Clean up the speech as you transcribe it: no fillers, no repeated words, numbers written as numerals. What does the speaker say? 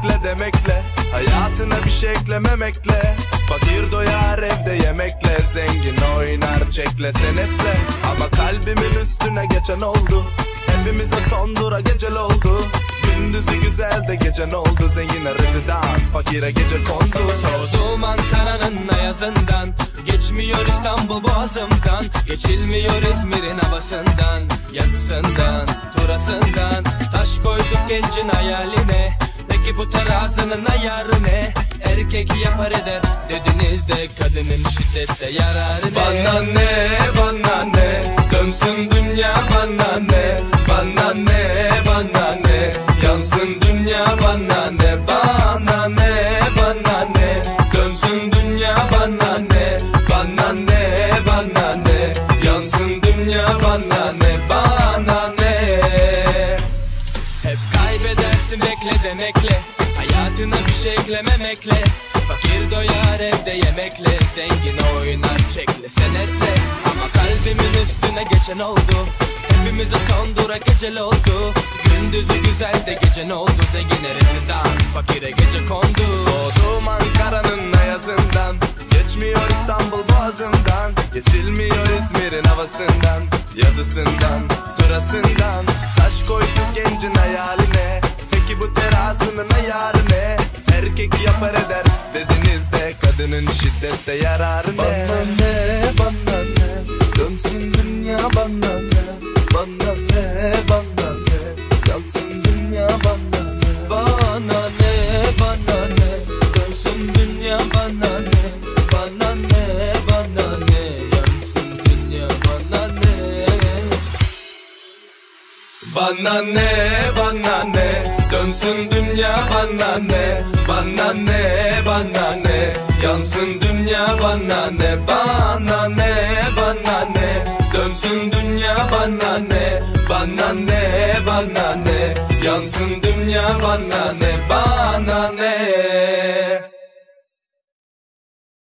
bekle demekle, hayatına bir şey eklememekle. Fakir doyar evde yemekle, zengin oynar çekle senetle. Ama kalbimin üstüne geçen oldu, hepimize son dura gecel oldu. Gündüzü güzel de gece ne oldu, zengine rezidans, fakire gece kondu. Soğuduğum Ankara'nın ayazından, geçmiyor İstanbul boğazımdan, geçilmiyor İzmir'in havasından, yazısından, turasından. Taş koyduk gencin hayaline, peki bu terazinin ayarı ne? Erkek yapar eder dediniz de, kadının şiddette yararı ne? Bana ne, bana ne, dönsün dünya bana ne? Bana ne, bana ne, yansın dünya bana ne? Bana ne, bana ne, dönsün dünya bana ne? Bana ne, bana ne, yansın dünya bana ne? Bana ne? Hep kaybedersin bekle demekle, hayatına bir şey eklememekle. Fakir doyar evde yemekle, zengin oynar çekle senetle. Ama kalbimin üstüne geçen oldu, hepimize son dura gecel oldu. Gündüzü güzel de gece ne oldu, zengine rezidans, fakire gece kondu. Doğduğum Ankara'nın ayazından, geçmiyor İstanbul boğazımdan, geçilmiyor İzmir'in havasından, yazısından, turasından. Taş koyduk gencin hayaline, peki bu terazinin ayarı ne? Erkek yapar eder dediniz de, kadının şiddette yararı ne? Bana ne, bana ne, dönsün dünya bana ne? Bana ne, bana ne, yansın dünya bana ne? Bana ne, bana ne, dönsün dünya bana ne? Bana ne, bana ne, yansın dünya bana ne? Bana ne, bana ne, dönsün dünya bana ne? Bana ne, bana ne, yansın dünya bana ne? Bana ne, bana ne, dönsün dünya bana ne? Bana ne, bana ne, yansın dünya bana ne? Bana ne?